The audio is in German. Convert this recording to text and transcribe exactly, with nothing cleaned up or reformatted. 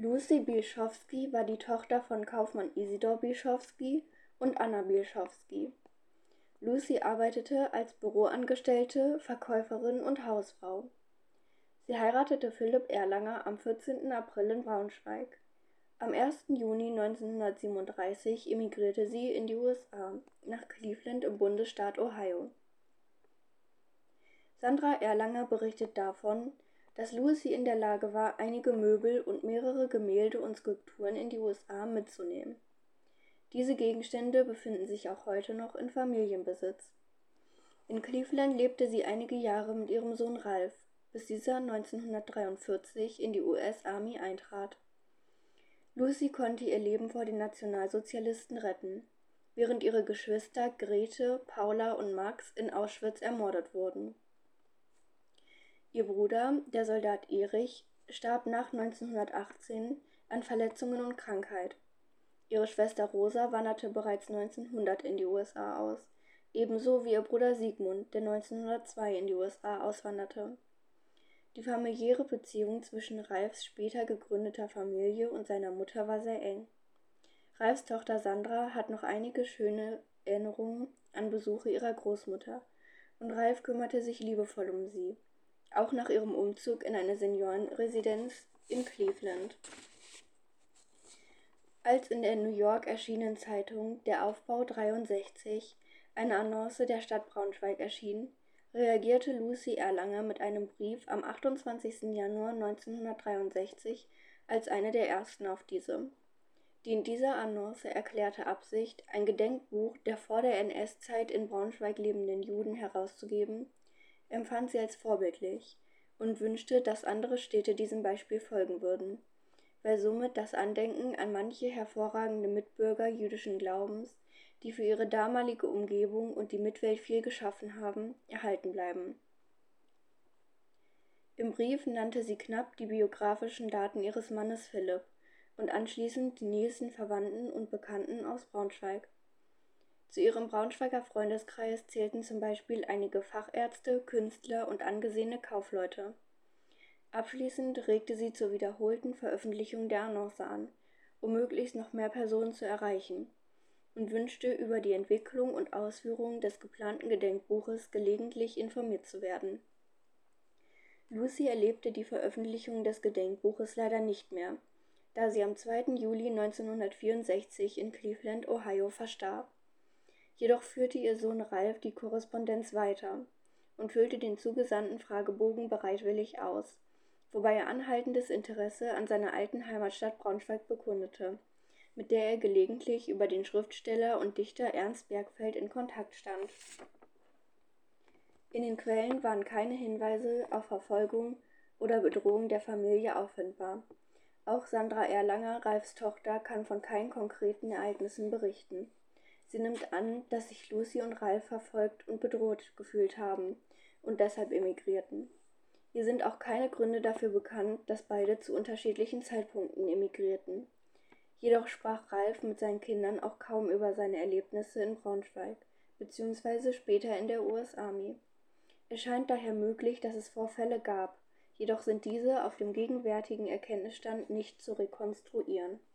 Lucy Bilschowski war die Tochter von Kaufmann Isidor Bilschowski und Anna Bilschowski. Lucy arbeitete als Büroangestellte, Verkäuferin und Hausfrau. Sie heiratete Philipp Erlanger am vierzehnten April in Braunschweig. Am ersten Juni neunzehnhundertsiebenunddreißig emigrierte sie in die U S A, nach Cleveland im Bundesstaat Ohio. Sandra Erlanger berichtet davon, dass Lucy in der Lage war, einige Möbel und mehrere Gemälde und Skulpturen in die U S A mitzunehmen. Diese Gegenstände befinden sich auch heute noch in Familienbesitz. In Cleveland lebte sie einige Jahre mit ihrem Sohn Ralph, bis dieser neunzehnhundertdreiundvierzig in die U S Army eintrat. Lucy konnte ihr Leben vor den Nationalsozialisten retten, während ihre Geschwister Grete, Paula und Max in Auschwitz ermordet wurden. Ihr Bruder, der Soldat Erich, starb nach neunzehnhundertachtzehn an Verletzungen und Krankheit. Ihre Schwester Rosa wanderte bereits neunzehnhundert in die U S A aus, ebenso wie ihr Bruder Sigmund, der neunzehnhundertzwei in die U S A auswanderte. Die familiäre Beziehung zwischen Ralphs später gegründeter Familie und seiner Mutter war sehr eng. Ralphs Tochter Sandra hat noch einige schöne Erinnerungen an Besuche ihrer Großmutter, und Ralph kümmerte sich liebevoll um sie, auch nach ihrem Umzug in eine Seniorenresidenz in Cleveland. Als in der New York erschienenen Zeitung Der Aufbau dreiundsechzig eine Annonce der Stadt Braunschweig erschien, reagierte Lucy Erlanger mit einem Brief am achtundzwanzigsten Januar neunzehnhundertdreiundsechzig als eine der ersten auf diese. Die in dieser Annonce erklärte Absicht, ein Gedenkbuch der vor der N S-Zeit in Braunschweig lebenden Juden herauszugeben, empfand sie als vorbildlich und wünschte, dass andere Städte diesem Beispiel folgen würden, weil somit das Andenken an manche hervorragende Mitbürger jüdischen Glaubens, die für ihre damalige Umgebung und die Mitwelt viel geschaffen haben, erhalten bleiben. Im Brief nannte sie knapp die biografischen Daten ihres Mannes Philipp und anschließend die nächsten Verwandten und Bekannten aus Braunschweig. Zu ihrem Braunschweiger Freundeskreis zählten zum Beispiel einige Fachärzte, Künstler und angesehene Kaufleute. Abschließend regte sie zur wiederholten Veröffentlichung der Annonce an, um möglichst noch mehr Personen zu erreichen, und wünschte, über die Entwicklung und Ausführung des geplanten Gedenkbuches gelegentlich informiert zu werden. Lucy erlebte die Veröffentlichung des Gedenkbuches leider nicht mehr, da sie am zweiten Juli neunzehnhundertvierundsechzig in Cleveland, Ohio, verstarb. Jedoch führte ihr Sohn Ralph die Korrespondenz weiter und füllte den zugesandten Fragebogen bereitwillig aus, wobei er anhaltendes Interesse an seiner alten Heimatstadt Braunschweig bekundete, mit der er gelegentlich über den Schriftsteller und Dichter Ernst Bergfeld in Kontakt stand. In den Quellen waren keine Hinweise auf Verfolgung oder Bedrohung der Familie auffindbar. Auch Sandra Erlanger, Ralphs Tochter, kann von keinen konkreten Ereignissen berichten. Sie nimmt an, dass sich Lucy und Ralph verfolgt und bedroht gefühlt haben und deshalb emigrierten. Ihr sind auch keine Gründe dafür bekannt, dass beide zu unterschiedlichen Zeitpunkten emigrierten. Jedoch sprach Ralph mit seinen Kindern auch kaum über seine Erlebnisse in Braunschweig, beziehungsweise später in der U S Army. Es scheint daher möglich, dass es Vorfälle gab, jedoch sind diese auf dem gegenwärtigen Erkenntnisstand nicht zu rekonstruieren.